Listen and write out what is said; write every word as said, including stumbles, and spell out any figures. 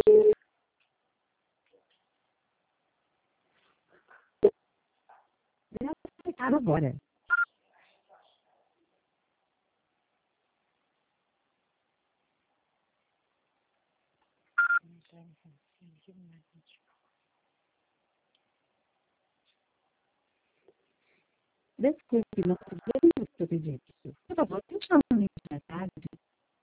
Já aceitaram agora. Desculpe, não podemos fazer isso. Por favor, tente novamente à tarde.